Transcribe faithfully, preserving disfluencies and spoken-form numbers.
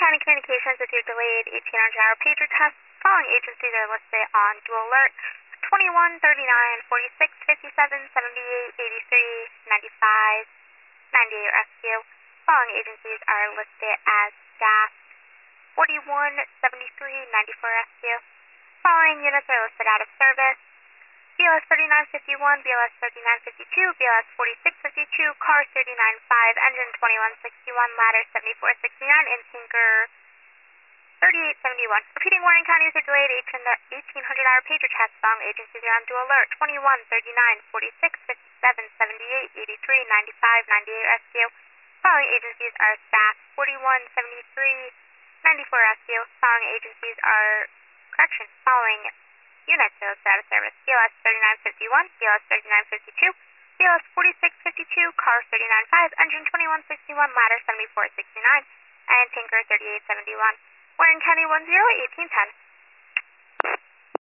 County Communications with your delayed eighteen hundred hour pager test. Following agencies are listed on dual alert: twenty-one, thirty-nine, forty-six, fifty-seven, seventy-eight, eighty-three, ninety-five, ninety-eight rescue. Following agencies are listed as staff: forty-one, seventy-three, ninety-four rescue. Following units are listed out of service: B L S thirty-nine fifty-one, B L S thirty-nine fifty-two, B L S forty-six fifty-two, car thirty-nine five, engine twenty-one sixty-one, ladder seventy-four sixty-nine, and tanker thirty-eight seventy-one. Repeating, Warren County is a delayed eighteen hundred hour pager test. Following agencies are on dual alert: twenty-one, thirty-nine, forty-six, fifty-seven, seventy-eight, eighty-three, ninety-five, ninety-eight rescue. Following agencies are staff: forty-one, seventy-three, ninety-four rescue. Following agencies are, correction, following units are listed out of service: B L S thirty-nine fifty-one, B L S thirty-nine fifty-two, B L S forty-six fifty-two, car thirty-nine five, engine twenty-one sixty-one, ladder seventy-four sixty-nine, and tanker thirty-eight seventy-one. Warren County one zero, eighteen ten.